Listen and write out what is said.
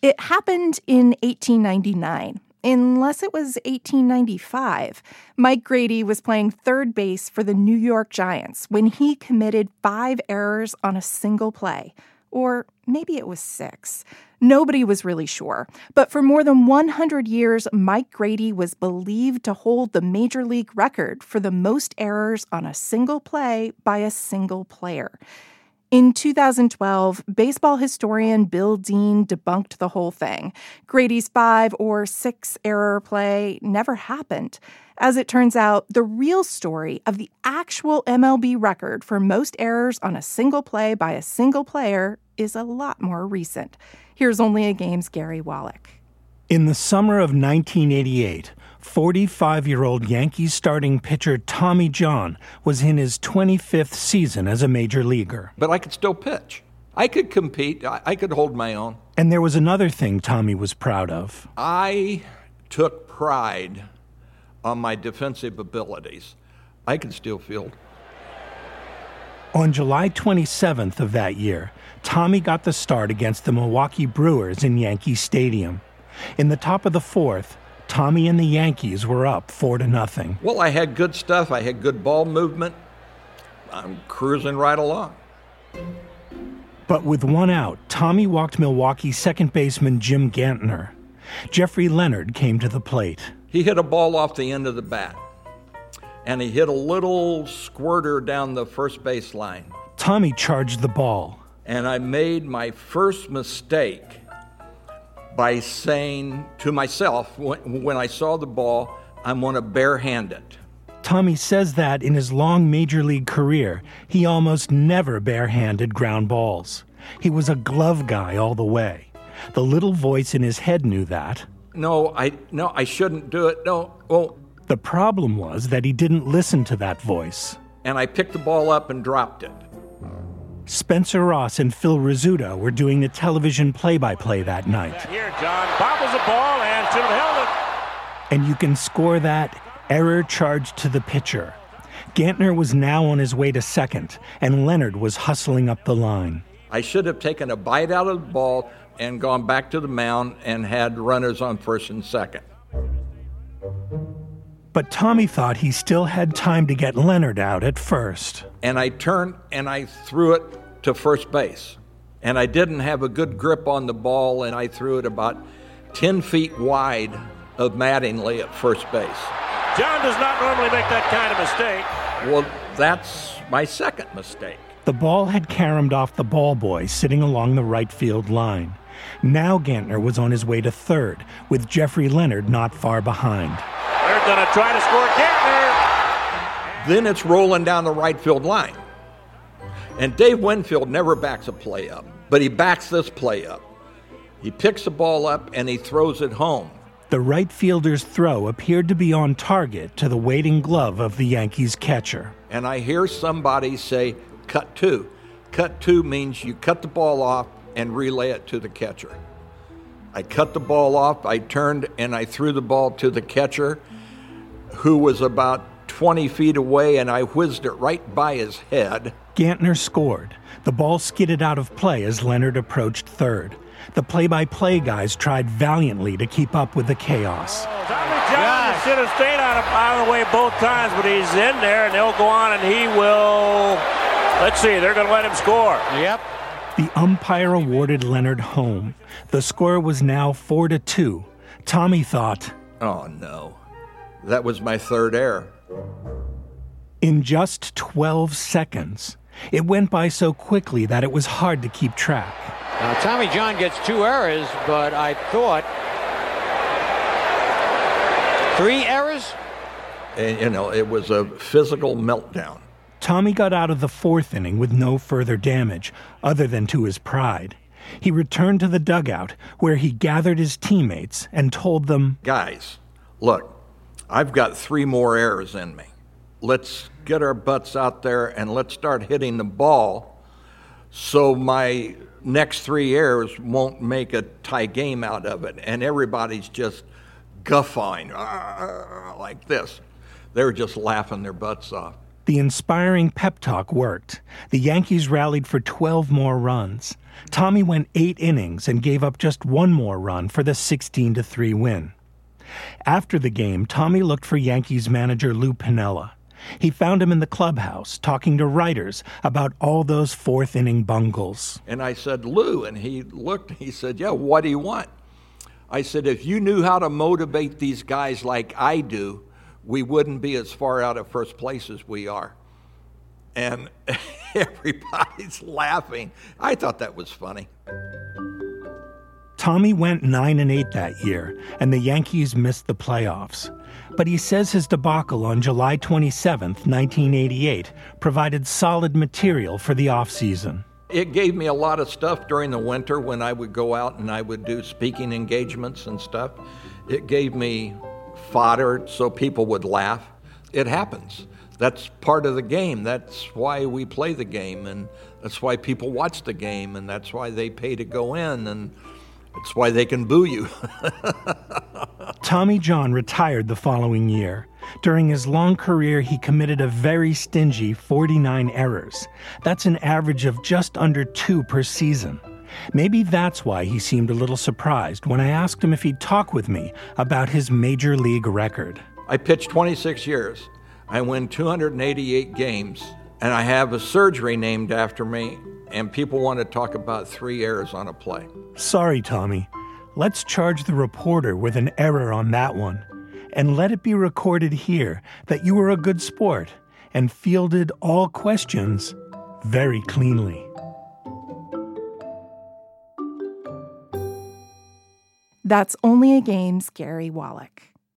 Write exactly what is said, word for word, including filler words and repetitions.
It happened in eighteen ninety-nine. Unless it was eighteen ninety-five, Mike Grady was playing third base for the New York Giants when he committed five errors on a single play. Or maybe it was six. Nobody was really sure. But for more than one hundred years, Mike Grady was believed to hold the major league record for the most errors on a single play by a single player. In two thousand twelve, baseball historian Bill Dean debunked the whole thing. Grady's five or six error play never happened. As it turns out, the real story of the actual M L B record for most errors on a single play by a single player is a lot more recent. Here's Only a Game's Gary Wallach. In the summer of nineteen eighty-eight, forty-five-year-old Yankees starting pitcher Tommy John was in his twenty-fifth season as a major leaguer. But I could still pitch. I could compete. I, I could hold my own. And there was another thing Tommy was proud of. I took pride on my defensive abilities. I could steal field. On July twenty-seventh of that year, Tommy got the start against the Milwaukee Brewers in Yankee Stadium. In the top of the fourth, Tommy and the Yankees were up four to nothing. Well, I had good stuff. I had good ball movement. I'm cruising right along. But with one out, Tommy walked Milwaukee second baseman Jim Gantner. Jeffrey Leonard came to the plate. He hit a ball off the end of the bat, and he hit a little squirter down the first base line. Tommy charged the ball. And I made my first mistake by saying to myself, when, when I saw the ball, I'm going to barehand it. Tommy says that in his long major league career, he almost never barehanded ground balls. He was a glove guy all the way. The little voice in his head knew that. No, I no, I shouldn't do it. No, well. The problem was that he didn't listen to that voice. And I picked the ball up and dropped it. Spencer Ross and Phil Rizzuto were doing the television play-by-play that night. Here, John bobbles the ball and should have held it. And you can score that error charge to the pitcher. Gantner was now on his way to second, and Leonard was hustling up the line. I should have taken a bite out of the ball and gone back to the mound and had runners on first and second. But Tommy thought he still had time to get Leonard out at first. And I turned and I threw it to first base. And I didn't have a good grip on the ball, and I threw it about ten feet wide of Mattingly at first base. John does not normally make that kind of mistake. Well, that's my second mistake. The ball had caromed off the ball boy sitting along the right field line. Now Gantner was on his way to third, with Jeffrey Leonard not far behind. They're going to try to score Gantner. Then it's rolling down the right field line. And Dave Winfield never backs a play up, but he backs this play up. He picks the ball up and he throws it home. The right fielder's throw appeared to be on target to the waiting glove of the Yankees catcher. And I hear somebody say, cut two. Cut two means you cut the ball off and relay it to the catcher. I cut the ball off, I turned, and I threw the ball to the catcher, who was about twenty feet away, and I whizzed it right by his head. Gantner scored. The ball skidded out of play as Leonard approached third. The play-by-play guys tried valiantly to keep up with the chaos. Oh, Tommy John should have stayed out of, out of the way both times, but he's in there, and they'll go on, and he will... Let's see, they're going to let him score. Yep. The umpire awarded Leonard home. The score was now four to two. Tommy thought, oh, no. That was my third error. In just twelve seconds, it went by so quickly that it was hard to keep track. Now, Tommy John gets two errors, but I thought three errors? And, you know, it was a physical meltdown. Tommy got out of the fourth inning with no further damage, other than to his pride. He returned to the dugout, where he gathered his teammates and told them, guys, look, I've got three more errors in me. Let's get our butts out there and let's start hitting the ball so my next three errors won't make a tie game out of it. And everybody's just guffawing like this. They were just laughing their butts off. The inspiring pep talk worked. The Yankees rallied for twelve more runs. Tommy went eight innings and gave up just one more run for the sixteen to three win. After the game, Tommy looked for Yankees manager Lou Piniella. He found him in the clubhouse talking to writers about all those fourth-inning bungles. And I said, Lou, and he looked, he said, yeah, what do you want? I said, if you knew how to motivate these guys like I do, we wouldn't be as far out of first place as we are. And everybody's laughing. I thought that was funny. Tommy went nine and eight that year, and the Yankees missed the playoffs. But he says his debacle on July twenty-seventh, nineteen eighty-eight, provided solid material for the offseason. It gave me a lot of stuff during the winter when I would go out and I would do speaking engagements and stuff. It gave me fodder so people would laugh. It happens. That's part of the game. That's why we play the game, and that's why people watch the game, and that's why they pay to go in, and it's why they can boo you. Tommy John retired the following year. During his long career, he committed a very stingy forty-nine errors. That's an average of just under two per season. Maybe that's why he seemed a little surprised when I asked him if he'd talk with me about his major league record. I pitched twenty-six years. I win two hundred eighty-eight games, and I have a surgery named after me, and people want to talk about three errors on a play. Sorry, Tommy. Let's charge the reporter with an error on that one, and let it be recorded here that you were a good sport and fielded all questions very cleanly. That's Only a Game's Gary Wallach.